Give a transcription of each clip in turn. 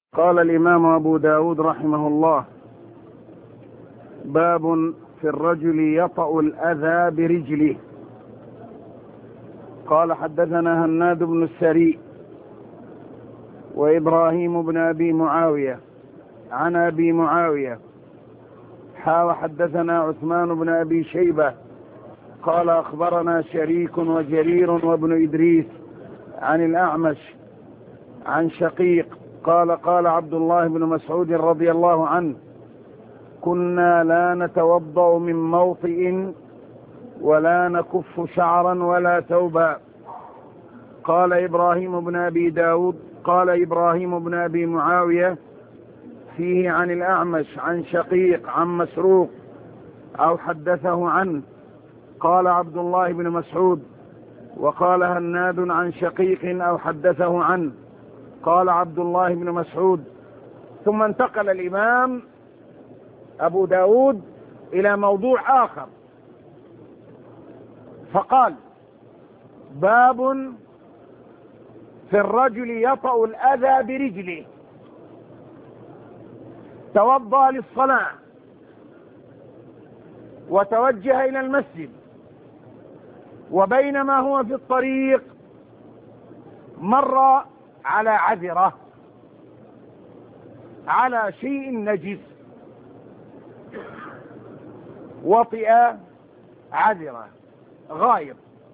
قال الإمام أبو داود رحمه الله: باب في الرجل يطأ الأذى برجله. قال: حدثنا هناد بن السري وإبراهيم بن أبي معاوية عن أبي معاوية وحدثنا عثمان بن أبي شيبة قال: أخبرنا شريك وجرير وابن إدريس عن الأعمش عن شقيق قال: قال عبد الله بن مسعود رضي الله عنه: كنا لا نتوضأ من موطئ ولا نكف شعرا ولا ثوبا. قال إبراهيم بن أبي داود: قال إبراهيم بن أبي معاوية فيه عن الأعمش عن شقيق عن مسروق أو حدثه عنه. قال عبد الله بن مسعود: وقال هناد عن شقيق أو حدثه عنه. قال عبد الله بن مسعود. ثم انتقل الإمام أبو داود إلى موضوع آخر فقال: باب في الرجل يطأ الأذى برجله. توضأ للصلاة وتوجه إلى المسجد، وبينما هو في الطريق مر على عذرة، على شيء نجس، وطئ عذرة غايب،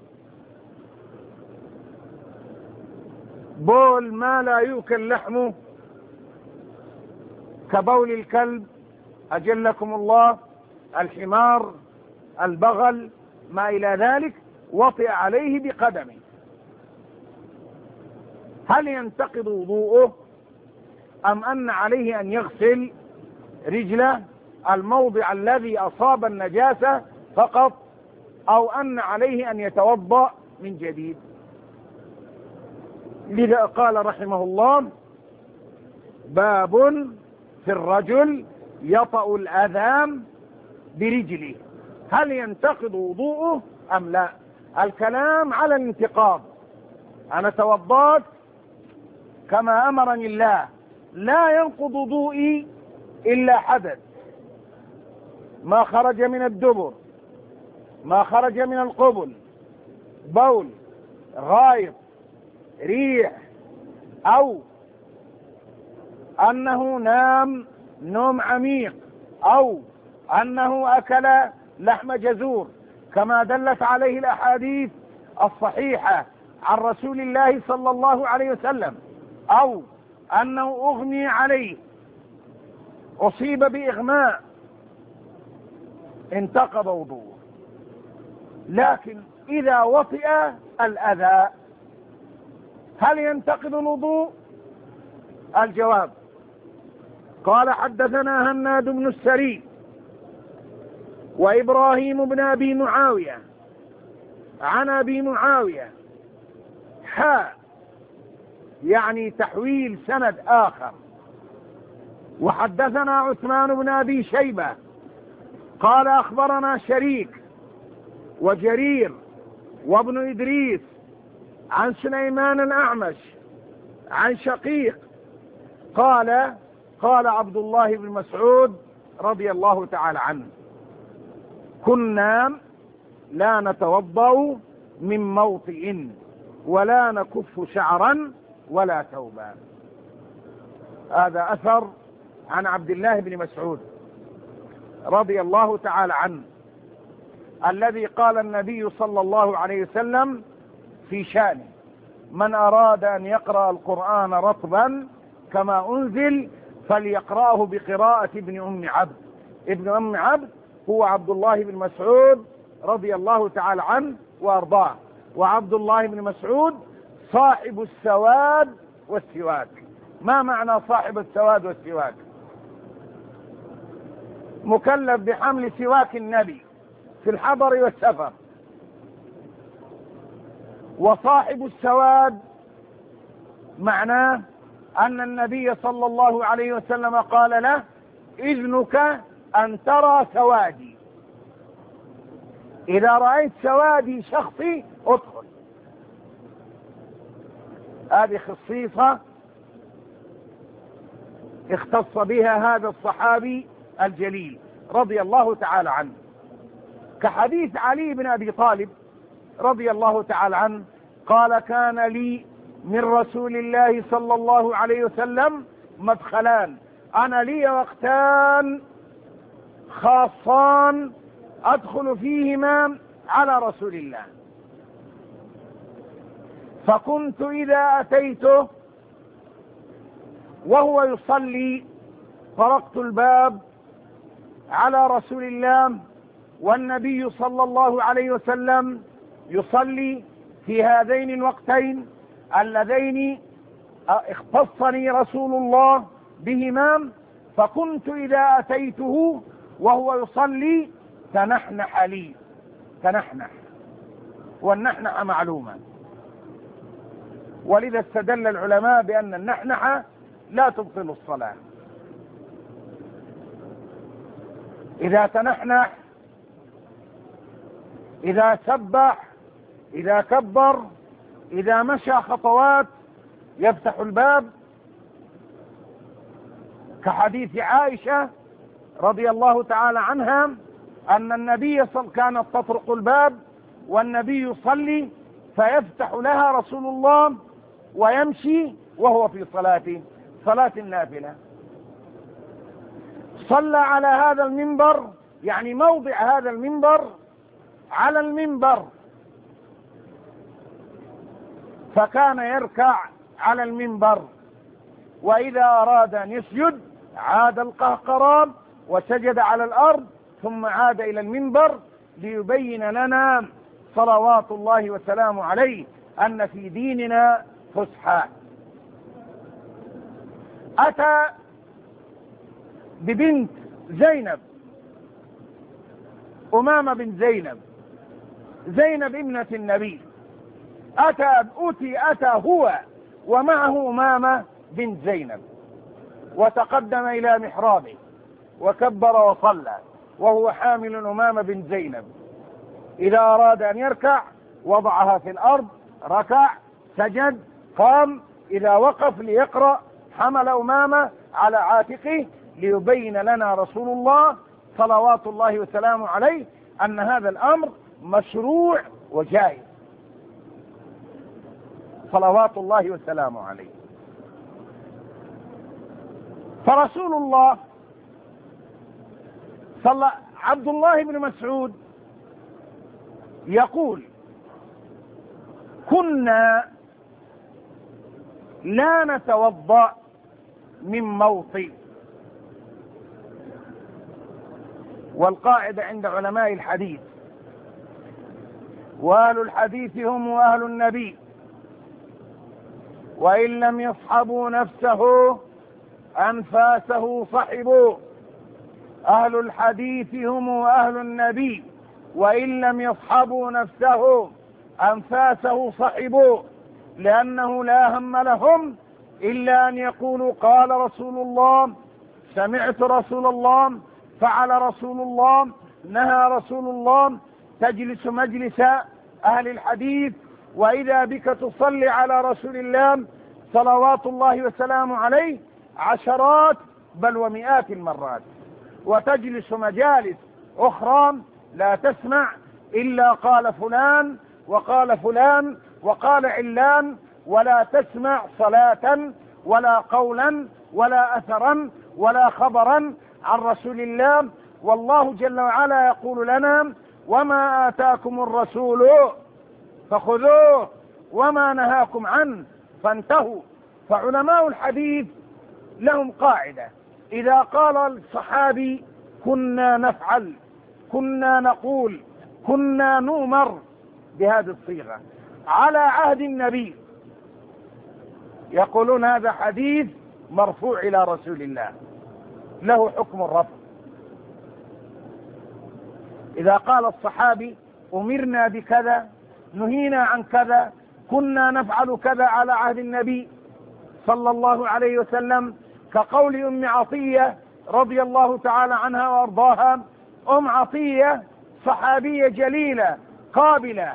بول ما لا يؤكل لحمه كبول الكلب أجلكم الله، الحمار، البغل، ما إلى ذلك، وطئ عليه بقدمه. هل ينتقض وضوءه أم أن عليه أن يغسل رجله الموضع الذي أصاب النجاسة فقط، أو أن عليه أن يتوضأ من جديد؟ لذا قال رحمه الله: باب في الرجل يطأ الأذى برجله. هل ينتقض وضوءه أم لا؟ الكلام على الانتقاض. أنا توضأت كما أمرني الله، لا ينقض وضوئي إلا حدث، ما خرج من الدبر، ما خرج من القبل، بول، غائط، ريح، أو أنه نام نوم عميق، أو أنه أكل لحم جزور كما دلت عليه الأحاديث الصحيحة عن رسول الله صلى الله عليه وسلم، أو أنه أغمي عليه، أصيب بإغماء، انتقض وضوءه. لكن إذا وطئ الأذى هل ينتقض الوضوء؟ الجواب: قال: حدثنا هناد بن السري وإبراهيم بن أبي معاوية عن أبي معاوية يعني تحويل سند آخر. وحدثنا عثمان بن أبي شيبة قال: أخبرنا شريك وجرير وابن إدريس عن سليمان الأعمش عن شقيق قال: قال عبد الله بن مسعود رضي الله تعالى عنه: كنا لا نتوضأ من موطئ ولا نكف شعرا ولا ثوبا. هذا أثر عن عبد الله بن مسعود رضي الله تعالى عنه، الذي قال النبي صلى الله عليه وسلم في شأنه: من أراد أن يقرأ القرآن رطبا كما أنزل فليقرأه بقراءة ابن أم عبد. ابن أم عبد هو عبد الله بن مسعود رضي الله تعالى عنه وأرضاه. وعبد الله بن مسعود صاحب السواد والسواك. ما معنى صاحب السواد والسواك؟ مكلف بحمل سواك النبي في الحضر والسفر. وصاحب السواد معناه أن النبي صلى الله عليه وسلم قال له: إذنك أن ترى سوادي، إذا رأيت سوادي شخصي ادخل. هذه خصيصة اختص بها هذا الصحابي الجليل رضي الله تعالى عنه، كحديث علي بن أبي طالب رضي الله تعالى عنه قال: كان لي من رسول الله صلى الله عليه وسلم مدخلان، أنا لي وقتان خاصان أدخل فيهما على رسول الله، فكنت إذا أتيته وهو يصلي طرقت الباب على رسول الله والنبي صلى الله عليه وسلم يصلي في هذين الوقتين اللذين اختصني رسول الله بهما، فكنت إذا أتيته وهو يصلي تنحنح لي، تنحنح، والنحنح معلومة، ولذا استدل العلماء بأن النحنح لا تبطل الصلاة. إذا تنحنح، إذا سبح، إذا كبر، إذا مشى خطوات يفتح الباب، كحديث عائشة رضي الله تعالى عنها أن النبي كانت تطرق الباب والنبي يصلي فيفتح لها رسول الله ويمشي وهو في صلاة النافلة. صلى على هذا المنبر، يعني موضع هذا المنبر على المنبر، فكان يركع على المنبر، وإذا أراد أن يسجد عاد القهقرى وسجد على الأرض ثم عاد إلى المنبر ليبين لنا صلوات الله وسلامه عليه أن في ديننا فسحة. أتى ببنت زينب، أمامة بن زينب ابنة النبي، أتى هو ومعه أمامة بن زينب، وتقدم إلى محرابه وكبر وصلى وهو حامل أمامة بن زينب. إذا أراد أن يركع وضعها في الأرض، ركع، سجد، قام، إذا وقف ليقرأ حمل أمامة على عاتقه ليبين لنا رسول الله صلوات الله وسلامه عليه أن هذا الأمر مشروع وجائز، صلوات الله وسلامه عليه. فرسول الله عبد الله بن مسعود يقول: كنا لا نتوضأ من موطئ. والقاعدة عند علماء الحديث: وأهل الحديث هم أهل النبي، وإن لم يصحبوا نفسه أنفاسه صحبوا. أهل الحديث هم أهل النبي، وإن لم يصحبوا نفسه أنفاسه صحبوا، لأنه لا هم لهم إلا أن يقولوا قال رسول الله، سمعت رسول الله، فعل رسول الله، نهى رسول الله. تجلس مجلس أهل الحديث وإذا بك تصلي على رسول الله صلوات الله وسلامه عليه عشرات بل ومئات المرات، وتجلس مجالس أخرى لا تسمع إلا قال فلان وقال فلان وقال علان، ولا تسمع صلاة ولا قولا ولا أثرا ولا خبرا عن رسول الله. والله جل وعلا يقول لنا: وما آتاكم الرسول فخذوه وما نهاكم عنه فانتهوا. فعلماء الحديث لهم قاعدة: إذا قال الصحابي كنا نفعل، كنا نقول، كنا نؤمر بهذه الصيغة على عهد النبي، يقولون هذا حديث مرفوع إلى رسول الله له حكم الرفع. إذا قال الصحابي أمرنا بكذا، نهينا عن كذا، كنا نفعل كذا على عهد النبي صلى الله عليه وسلم، كقول أم عطية رضي الله تعالى عنها وأرضاها. أم عطية صحابية جليلة قابلة،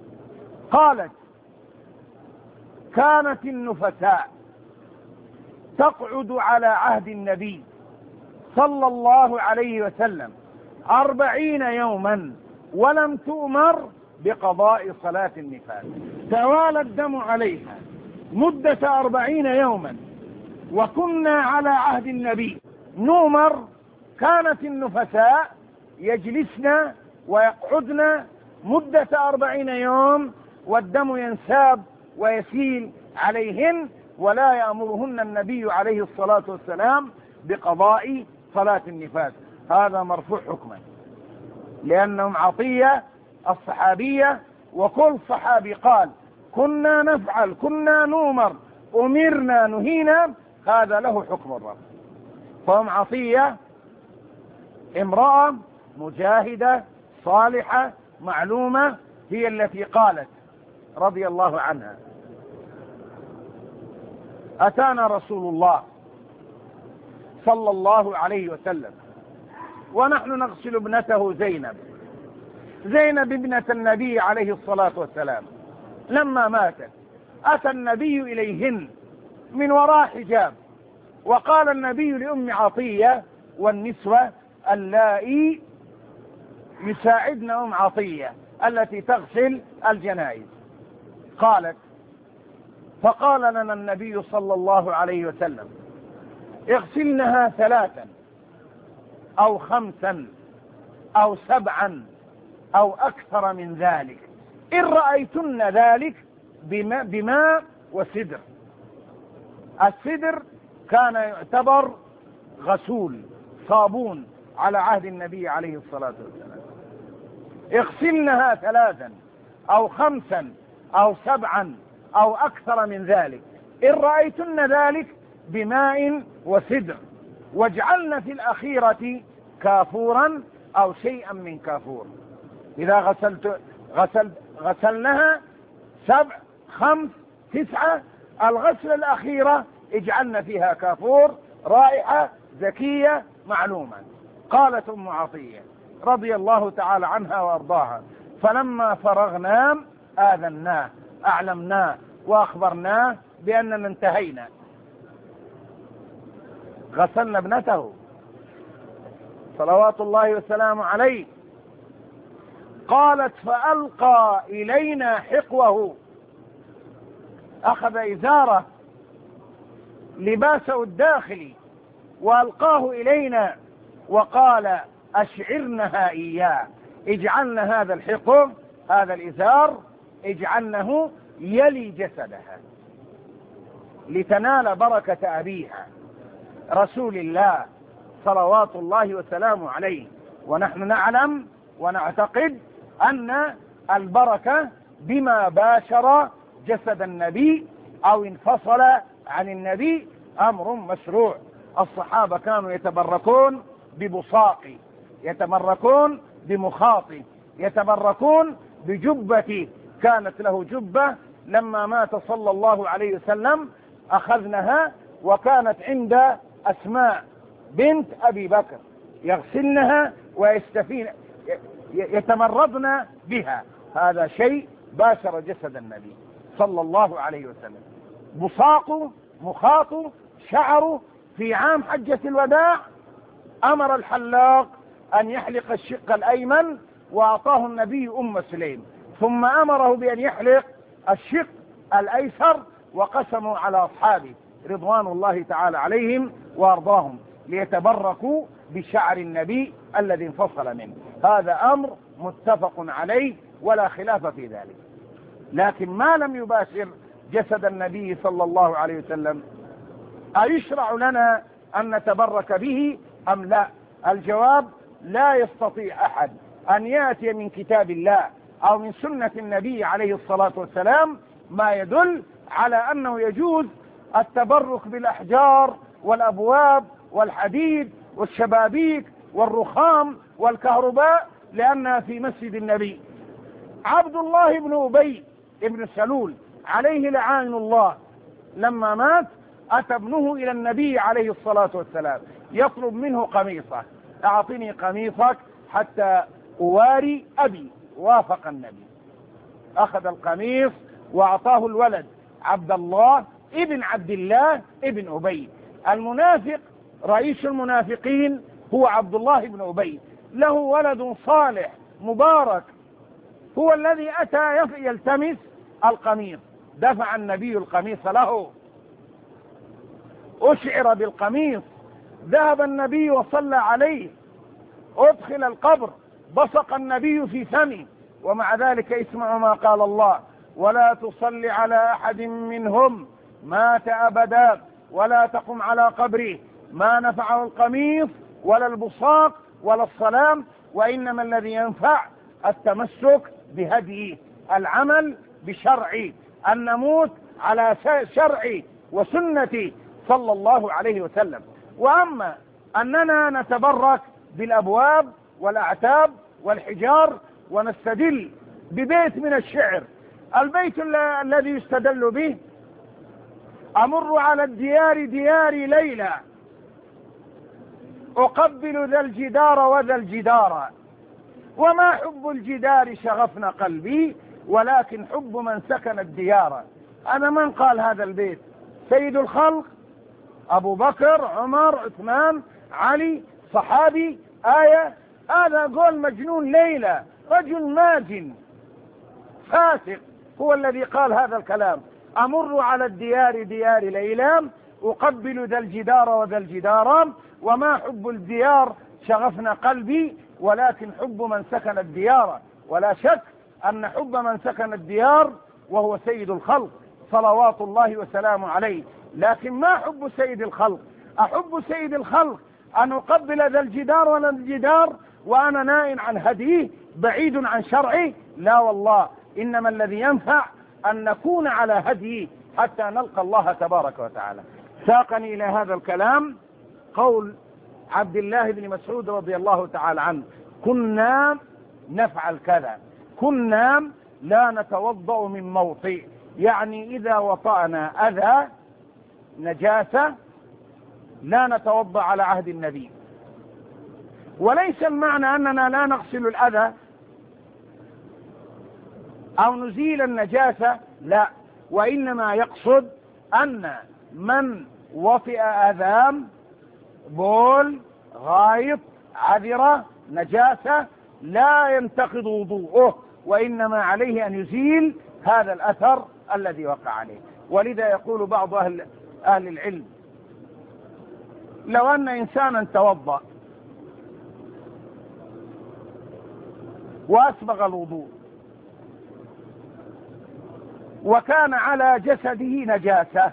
قالت: كانت النفساء تقعد على عهد النبي صلى الله عليه وسلم 40 يوما ولم تؤمر بقضاء صلاة النفاس. توالى الدم عليها مدة 40 يوما، وكنا على عهد النبي نؤمر. كانت النفساء يجلسن ويقعدن مدة 40 يوم والدم ينساب ويسيل عليهن، ولا يأمرهن النبي عليه الصلاة والسلام بقضاء صلاة النفاس. هذا مرفوع حكما، لأنهم عطية الصحابية، وكل صحابي قال كنا نفعل، كنا نؤمر، أمرنا، نهينا، هذا له حكم الرفع. فهم عطية امرأة مجاهدة صالحة معلومة، هي التي قالت رضي الله عنها: أتانا رسول الله صلى الله عليه وسلم ونحن نغسل ابنته زينب ابنة النبي عليه الصلاة والسلام. لما ماتت أتى النبي إليهن من وراء حجاب، وقال النبي لأم عطية والنسوة اللائي يساعدن أم عطية التي تغسل الجنائز، قالت: فقال لنا النبي صلى الله عليه وسلم: اغسلنها 3 أو 5 أو 7 أو أكثر من ذلك، إن رأيتن ذلك بماء وسدر. السدر كان يعتبر غسول صابون على عهد النبي عليه الصلاة والسلام. اغسلنها 3 أو 5 أو 7 أو أكثر من ذلك، إن رأيتن ذلك بماء وسدر، واجعلن في الأخيرة كافورا أو شيئا من كافور. إذا غسلنها 7 5 9، الغسلة الأخيرة اجعلن فيها كافور، رائحة زكية معلومة. قالت أم عطية رضي الله تعالى عنها وأرضاها: فلما فرغنا آذناه، أعلمناه وأخبرناه بأننا انتهينا، غسلنا ابنته صلوات الله وسلامه عليه. قالت: فألقى إلينا حقوه، أخذ إزاره لباسه الداخلي وألقاه إلينا، وقال: أشعرنها إياه، اجعلن هذا الحقو، هذا الإزار، اجعلنه يلي جسدها لتنال بركة أبيها رسول الله صلوات الله وسلامه عليه. ونحن نعلم ونعتقد أن البركة بما باشر جسد النبي أو انفصل عن النبي أمر مشروع. الصحابة كانوا يتبركون ببصاق، يتبركون بمخاط، يتبركون بجبة، كانت له جبة لما مات صلى الله عليه وسلم أخذناها، وكانت عند أسماء بنت أبي بكر، يغسلنها ويستفين يتمرضن بها. هذا شيء باشر جسد النبي صلى الله عليه وسلم. بصاق، مخاط، شعر. في عام حجة الوداع أمر الحلاق أن يحلق الشق الأيمن، وأعطاه النبي أم سليم، ثم أمره بأن يحلق الشق الأيسر، وقسموا على أصحابه رضوان الله تعالى عليهم وأرضاهم ليتبركوا بشعر النبي الذي انفصل منه. هذا أمر متفق عليه ولا خلاف في ذلك. لكن ما لم يباشر جسد النبي صلى الله عليه وسلم أيشرع لنا أن نتبرك به أم لا؟ الجواب: لا يستطيع أحد أن يأتي من كتاب الله أو من سنة النبي عليه الصلاة والسلام ما يدل على أنه يجوز التبرك بالأحجار والأبواب والحديد والشبابيك والرخام والكهرباء لأنها في مسجد النبي. عبد الله بن أبي بن سلول عليه لعان الله لما مات أتى ابنه إلى النبي عليه الصلاة والسلام يطلب منه قميصه: أعطني قميصك حتى أواري أبي. وافق النبي، أخذ القميص وأعطاه الولد عبد الله ابن عبد الله ابن أبي المنافق رئيس المنافقين هو عبد الله بن أبي، له ولد صالح مبارك هو الذي أتى يلتمس القميص، دفع النبي القميص له، أشعر بالقميص، ذهب النبي وصلى عليه، أدخل القبر، بصق النبي في فمه، ومع ذلك اسمع ما قال الله: ولا تصل على أحد منهم مات أبدا ولا تقم على قبره. ما نفعه القميص ولا البصاق ولا الصلام، وإنما الذي ينفع التمسك بهديه، العمل بشرعي، أن نموت على شرعي وسنتي صلى الله عليه وسلم. وأما أننا نتبرك بالأبواب والأعتاب والحجار ونستدل ببيت من الشعر، البيت الذي يستدل به: أمر على الديار ديار ليلى أقبل ذا الجدار وذا الجدار، وما حب الجدار شغفنا قلبي ولكن حب من سكن الديار. أنا من قال هذا البيت؟ سيد الخلق أبو بكر، عمر، عثمان، علي، صحابي، آية. هذا قول مجنون ليلى، رجل ماجن فاسق هو الذي قال هذا الكلام: أمر على الديار ديار ليلى أقبل ذا الجدار وذا الجدار، وما حب الديار شغفنا قلبي ولكن حب من سكن الديار. ولا شك أن حب من سكن الديار وهو سيد الخلق صلوات الله وسلامه عليه، لكن ما حب سيد الخلق؟ أحب سيد الخلق أن أقبل ذا الجدار ولا الجدار وأنا نائم عن هديه بعيد عن شرعه؟ لا والله، إنما الذي ينفع أن نكون على هديه حتى نلقى الله تبارك وتعالى. ساقني إلى هذا الكلام قول عبد الله بن مسعود رضي الله تعالى عنه: كنا نفعل كذا، كنا لا نتوضأ من موطئ، يعني إذا وطأنا أذى نجاسة لا نتوضأ على عهد النبي. وليس المعنى أننا لا نغسل الأذى أو نزيل النجاسة، لا، وإنما يقصد أن من وطئ أذام، بول، غائط، عذرة، نجاسة، لا ينتقض وضوءه، وإنما عليه أن يزيل هذا الأثر الذي وقع عليه. ولذا يقول بعض أهل العلم: لو أن إنسانا توضأ وأسبغ الوضوء وكان على جسده نجاسة،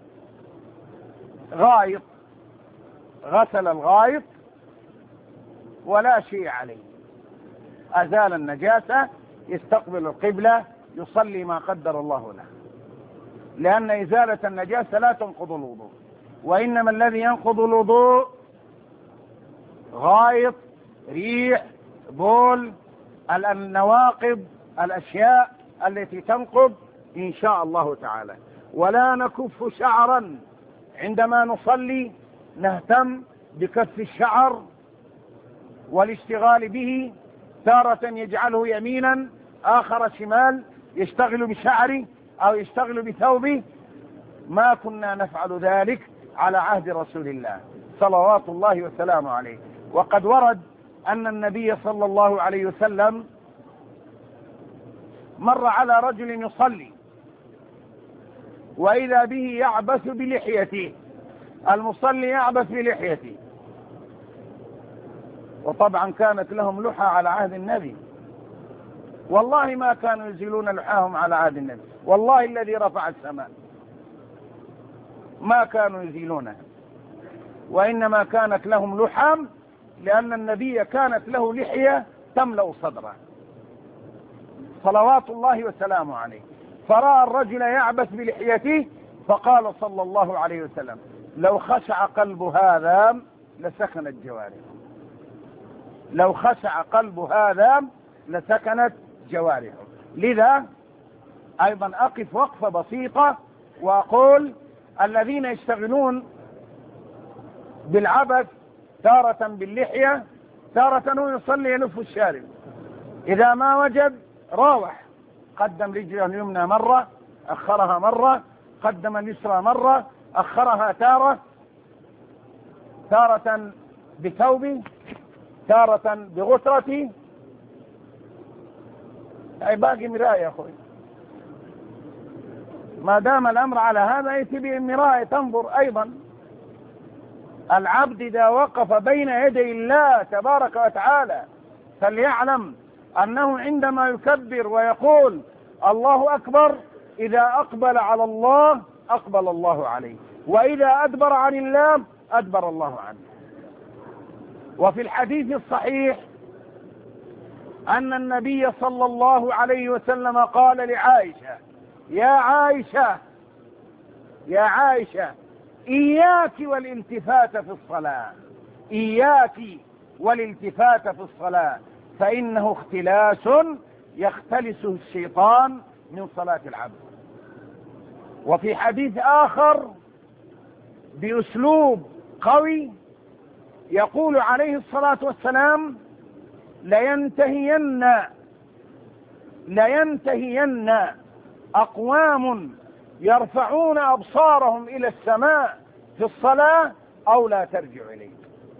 غائط، غسل الغائط ولا شيء عليه، أزال النجاسة، يستقبل القبلة، يصلي ما قدر الله له، لأن إزالة النجاسة لا تنقض الوضوء، وإنما الذي ينقض الوضوء غائط، ريح، بول، النواقض، الأشياء التي تنقض إن شاء الله تعالى. ولا نكف شعرا عندما نصلي، نهتم بكف الشعر والاشتغال به، تارة يجعله يمينا آخر شمال، يشتغل بشعره أو يشتغل بثوبه. ما كنا نفعل ذلك على عهد رسول الله صلوات الله وسلامه عليه. وقد ورد أن النبي صلى الله عليه وسلم مر على رجل يصلي وإذا به يعبث بلحيته، المصلي يعبث بلحيته، وطبعا كانت لهم لحى على عهد النبي، والله ما كانوا يزيلون لحاهم على عهد النبي، والله الذي رفع السماء ما كانوا يزيلونها، وإنما كانت لهم لحام لأن النبي كانت له لحية تملأ صدره صلوات الله وسلامه عليه. فرأى الرجل يعبث بلحيته فقال صلى الله عليه وسلم: لو خشع قلب هذا لسكنت جوارحه، لو خشع قلب هذا لسكنت جوارحه. لذا أيضا أقف وقفة بسيطة وأقول: الذين يشتغلون بالعبث تارة باللحية، تارة هو يصلي يلف الشارب، إذا ما وجد راوح، قدم رجله اليمنى مرة، أخرها مرة، قدم اليسرى مرة، أخرها تارة، تارة بثوبه، تارة بغترته. أي باقي مراية يا أخوي، ما دام الأمر على هذا يأتي بمراية تنظر أيضا. العبد إذا وقف بين يدي الله تبارك وتعالى فليعلم أنه عندما يكبر ويقول الله أكبر، إذا أقبل على الله أقبل الله عليه، وإذا أدبر عن الله أدبر الله عنه. وفي الحديث الصحيح أن النبي صلى الله عليه وسلم قال لعائشة: يا عائشة يا عائشة، إياك والالتفات في الصلاة، إياك والالتفات في الصلاة، فإنه اختلاس يختلسه الشيطان من صلاة العبد. وفي حديث آخر بأسلوب قوي يقول عليه الصلاة والسلام: لينتهين أقوام يرفعون أبصارهم إلى السماء في الصلاة أو لا ترجع إليه.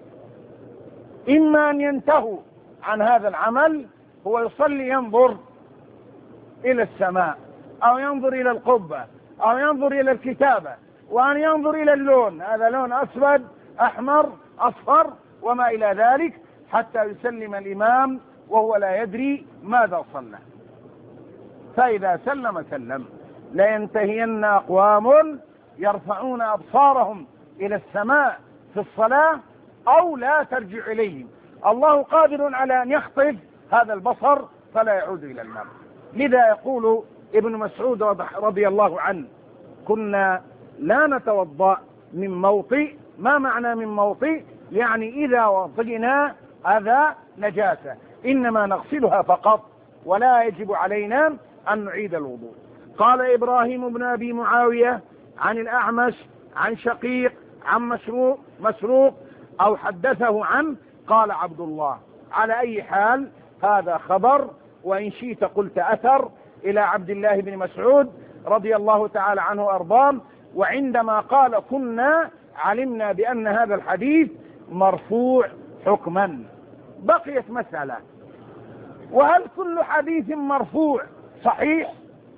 إما أن ينتهوا عن هذا العمل، هو يصلي ينظر إلى السماء أو ينظر إلى القبة أو ينظر إلى الكتابة، وأن ينظر إلى اللون، هذا لون أسود أحمر أصفر وما إلى ذلك، حتى يسلم الإمام وهو لا يدري ماذا صلى. فإذا سلم لينتهين أقوام يرفعون أبصارهم إلى السماء في الصلاة أو لا ترجع إليهم. الله قادر على أن يخطف هذا البصر فلا يعود إلى النار. لذا يقول ابن مسعود رضي الله عنه: كنا لا نتوضأ من موطئ. ما معنى من موطئ؟ يعني إذا وطئنا هذا نجاسة إنما نغسلها فقط، ولا يجب علينا أن نعيد الوضوء. قال إبراهيم بن أبي معاوية عن الأعمش عن شقيق عن مسروق أو حدثه عنه قال عبد الله. على أي حال هذا خبر، وإن شئت قلت أثر إلى عبد الله بن مسعود رضي الله تعالى عنه وأرضاه. وعندما قال كنا علمنا بأن هذا الحديث مرفوع حكما. بقيت مسألة: وهل كل حديث مرفوع صحيح؟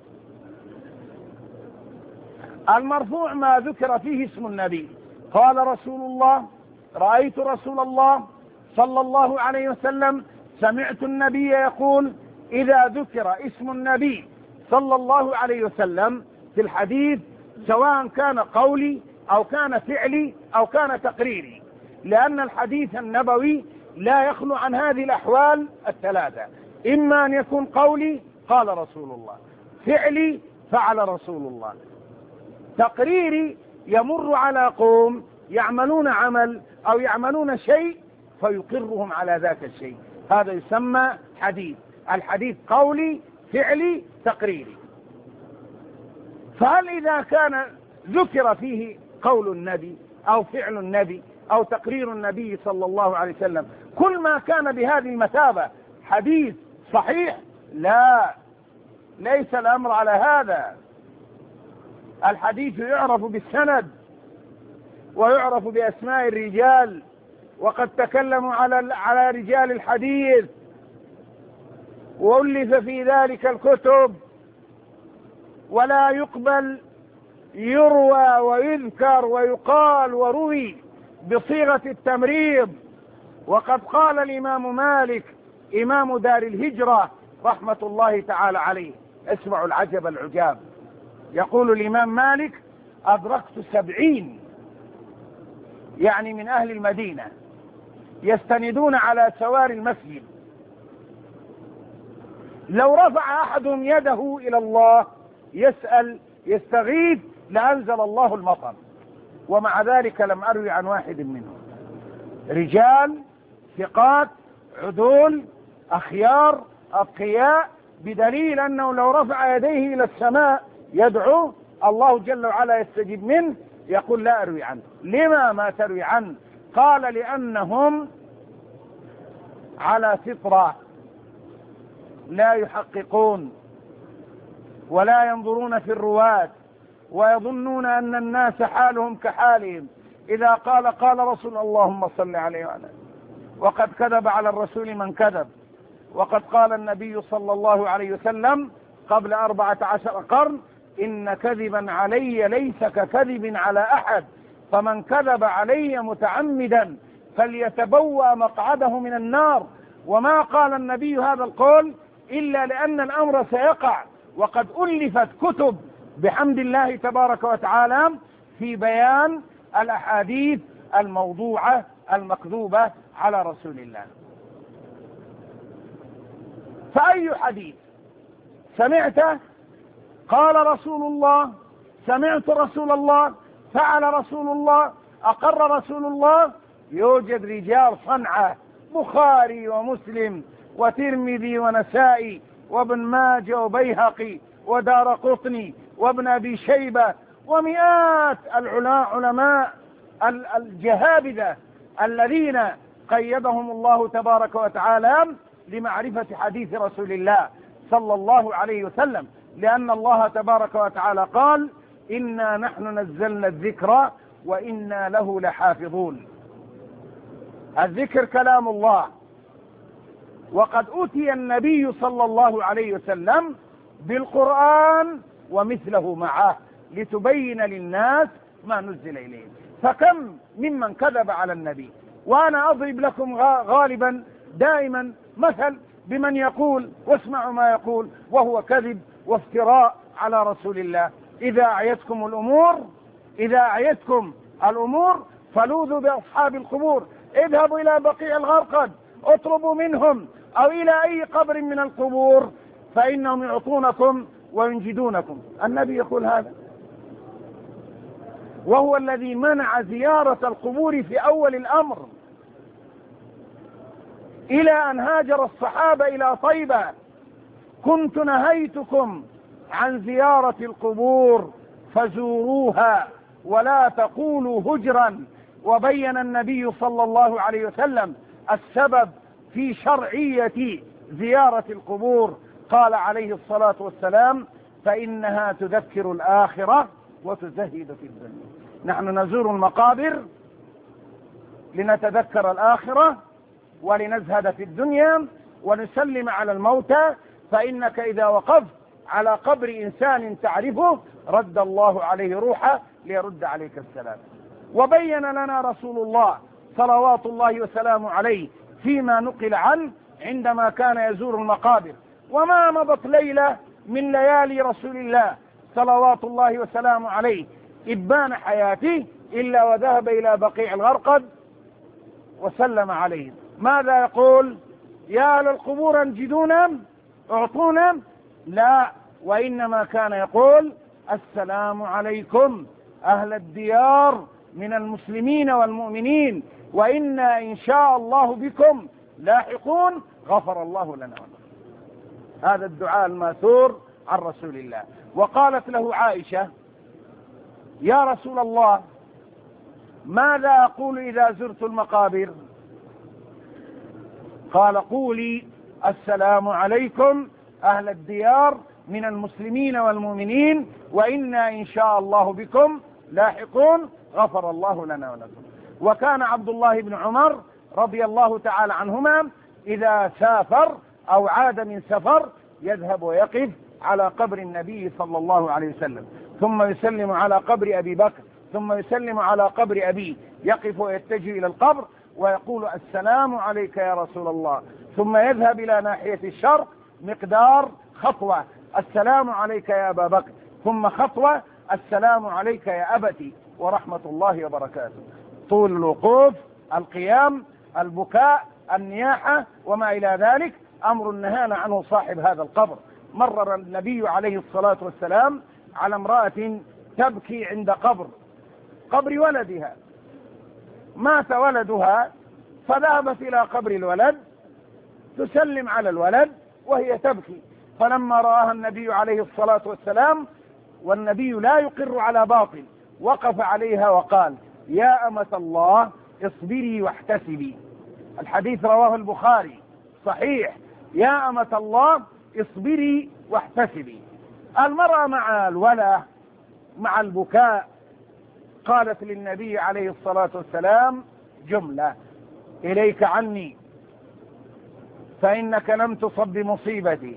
المرفوع ما ذكر فيه اسم النبي. قال رسول الله، رأيت رسول الله صلى الله عليه وسلم، سمعت النبي يقول. إذا ذكر اسم النبي صلى الله عليه وسلم في الحديث، سواء كان قولي أو كان فعلي أو كان تقريري، لأن الحديث النبوي لا يخلو عن هذه الأحوال الثلاثة: إما أن يكون قولي قال رسول الله، فعلي فعل رسول الله، تقريري يمر على قوم يعملون عمل أو يعملون شيء فيقرهم على ذاك الشيء، هذا يسمى حديث. الحديث قولي فعلي تقريري. فهل إذا كان ذكر فيه قول النبي أو فعل النبي أو تقرير النبي صلى الله عليه وسلم، كل ما كان بهذه المثابة حديث صحيح؟ لا، ليس الأمر على هذا. الحديث يعرف بالسند ويعرف بأسماء الرجال، وقد تكلموا على رجال الحديث وألف في ذلك الكتب، ولا يقبل يروى ويذكر ويقال وروي بصيغة التمريض. وقد قال الإمام مالك إمام دار الهجرة رحمة الله تعالى عليه، اسمعوا العجب العجاب، يقول الإمام مالك: أدركت 70 يعني من أهل المدينة يستندون على سوار المسجد، لو رفع أحدهم يده إلى الله يسأل يستغيث لأنزل الله المطر، ومع ذلك لم أروي عن واحد منهم. رجال ثقات عدول أخيار أتقياء، بدليل أنه لو رفع يديه إلى السماء يدعو الله جل وعلا يستجيب منه. يقول: لا أروي عنه. لما ما تروي عنه؟ قال: لأنهم على فطرة، لا يحققون ولا ينظرون في الرواة، ويظنون أن الناس حالهم كحالهم، إذا قال قال رسول اللهم صل عليه وعلى آله. وقد كذب على الرسول من كذب، وقد قال النبي صلى الله عليه وسلم قبل 14 قرن: إن كذبا علي ليس ككذب على أحد، فمن كذب علي متعمدا فليتبوأ مقعده من النار. وما قال النبي هذا القول إلا لأن الأمر سيقع، وقد ألفت كتب بحمد الله تبارك وتعالى في بيان الأحاديث الموضوعة المكذوبة على رسول الله. فأي حديث سمعته قال رسول الله، سمعت رسول الله، فعل رسول الله، أقر رسول الله، يوجد رجال صنعة: بخاري ومسلم وترمذي ونسائي وابن ماجه وبيهقي ودارقطني وابن أبي شيبة ومئات علماء الجهابذة الذين قيدهم الله تبارك وتعالى لمعرفة حديث رسول الله صلى الله عليه وسلم، لأن الله تبارك وتعالى قال: إنا نحن نزلنا الذكر وإنا له لحافظون. الذكر كلام الله، وقد أتي النبي صلى الله عليه وسلم بالقرآن ومثله معه لتبين للناس ما نزل إليه. فكم ممن كذب على النبي. وأنا أضرب لكم غالبا دائما مثل بمن يقول، واسمعوا ما يقول، وهو كذب وافتراء على رسول الله: إذا أعيتكم الأمور فلوذوا بأصحاب القبور، اذهبوا إلى بقيع الغرقد، اطلبوا منهم، أو إلى أي قبر من القبور، فإنهم يعطونكم وينجدونكم. النبي يقول هذا، وهو الذي منع زيارة القبور في أول الأمر، إلى أن هاجر الصحابة إلى طيبة: كنت نهيتكم عن زيارة القبور فزوروها ولا تقولوا هجرا. وبين النبي صلى الله عليه وسلم السبب في شرعية زيارة القبور، قال عليه الصلاة والسلام: فإنها تذكر الآخرة وتزهد في الدنيا. نحن نزور المقابر لنتذكر الآخرة ولنزهد في الدنيا ونسلم على الموتى، فإنك إذا وقفت على قبر إنسان تعرفه رد الله عليه روحه ليرد عليك السلام. وبين لنا رسول الله صلوات الله وسلامه عليه فيما نقل عنه عندما كان يزور المقابر: وما مضت ليلة من ليالي رسول الله صلوات الله وسلامه عليه إبان حياته إلا وذهب إلى بقيع الغرقد وسلم عليهم. ماذا يقول؟ يا أهل القبور انجدونا، اعطونا؟ لا، وإنما كان يقول: السلام عليكم أهل الديار من المسلمين والمؤمنين، وإنا إن شاء الله بكم لاحقون، غفر الله لنا ولكم. هذا الدعاء الماثور عن رسول الله. وقالت له عائشة: يا رسول الله، ماذا أقول إذا زرت المقابر؟ قال: قولي: السلام عليكم أهل الديار من المسلمين والمؤمنين، وإنا إن شاء الله بكم لاحقون، غفر الله لنا ولكم. وكان عبد الله بن عمر رضي الله تعالى عنهما إذا سافر أو عاد من سفر يذهب ويقف على قبر النبي صلى الله عليه وسلم، ثم يسلم على قبر أبي بكر، ثم يسلم على قبر أبيه، يقف ويتجه إلى القبر ويقول: السلام عليك يا رسول الله، ثم يذهب إلى ناحية الشرق مقدار خطوة: السلام عليك يا أبا بكر، ثم خطوة: السلام عليك يا أبتي ورحمة الله وبركاته. طول الوقوف، القيام، البكاء، النياحة وما إلى ذلك أمر نهانا عنه صاحب هذا القبر. مرر النبي عليه الصلاة والسلام على امرأة تبكي عند قبر ولدها، مات ولدها، فذهبت إلى قبر الولد تسلم على الولد وهي تبكي، فلما رآها النبي عليه الصلاة والسلام، والنبي لا يقر على باطل، وقف عليها وقال: يا أمة الله اصبري واحتسبي. الحديث رواه البخاري صحيح: يا أمة الله اصبري واحتسبي. المرأة مع الولى، مع البكاء، قالت للنبي عليه الصلاة والسلام جملة: إليك عني فإنك لم تصب بمصيبتي.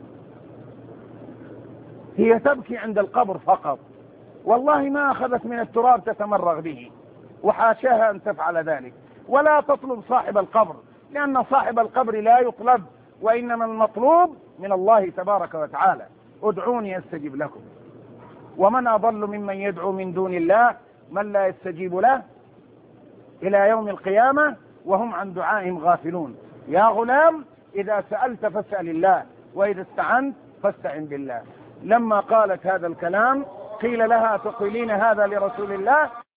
هي تبكي عند القبر فقط، والله ما أخذت من التراب تتمرغ به، وحاشاها أن تفعل ذلك. ولا تطلب صاحب القبر، لأن صاحب القبر لا يطلب، وإنما المطلوب من الله تبارك وتعالى: ادعوني أستجب لكم. ومن أضل ممن يدعو من دون الله من لا يستجيب له إلى يوم القيامة وهم عن دعائهم غافلون. يا غلام إذا سألت فاسأل الله، وإذا استعنت فاستعن بالله. لما قالت هذا الكلام قيل لها: تقولين هذا لرسول الله؟